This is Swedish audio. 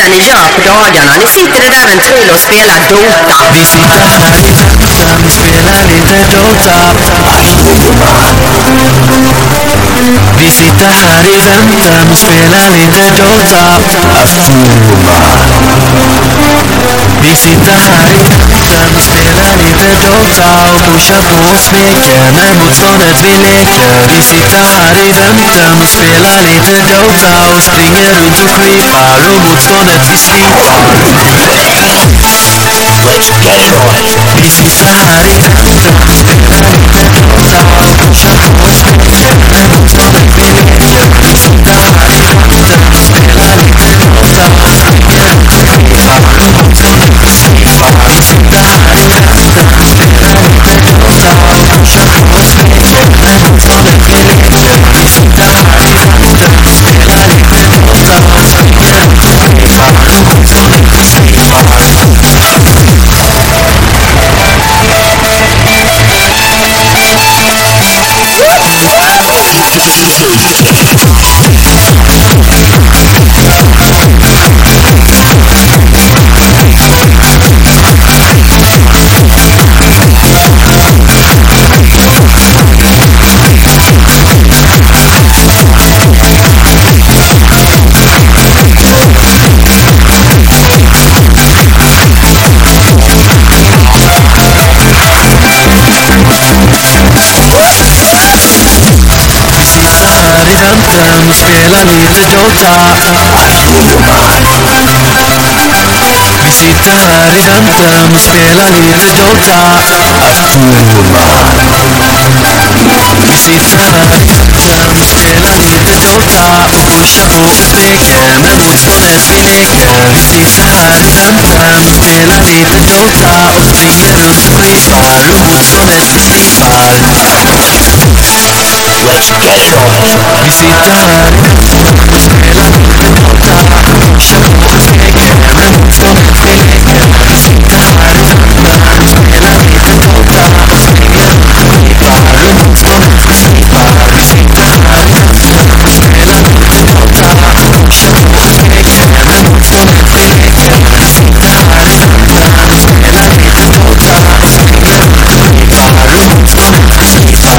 när ni gör på dagarna? Ni sitter det där en kväll och spelar Dota. Vi sitter här i väntan, spelar lite Dota. Vi sitter här i väntan, spelar lite Dota. Vi sitter här i väntan, spelar lite Dota och pushar på och smeker när motståndet vi leker. Vi sitter här i väntan, spelar lite Dota och springer runt och creepar och motståndet vi slipar. Vi sitter här i väntan, spelar lite Dota och pushar på och smeker när motståndet vi leker. Vi sitter här i väntan, spelar lite Dota och springer runt och creepar och motståndet vi slipar. Vi sitter här i väntan, spelar lite Dota och pushar på och smeker när motståndet vi leker. Vi sitter här i väntan, spelar lite Dota och springer runt och creepar och motståndet vi slipar. I väntan och spelar lite Dota. Vi sitter här i väntan och spelar lite Dota. Vi sitter här i väntan och spelar lite Dota och pushar på och smeker när motståndet vi leker. Vi sitter här i väntan och spelar lite Dota och springer runt och creepar och motståndet vi slipar. Vi sitter här i väntan och spelar lite Dota och pushar på och smeker när motståndet vi leker. Vi sitter här i väntan och spelar lite Dota och springer runt och creepar och motståndet vi slipar. Vi sitter här i väntan och spelar lite Dota och pushar på och smeker när motståndet vi leker. Vi sitter här i väntan och spelar lite Dota och springer runt och creepar och motståndet vi slipar.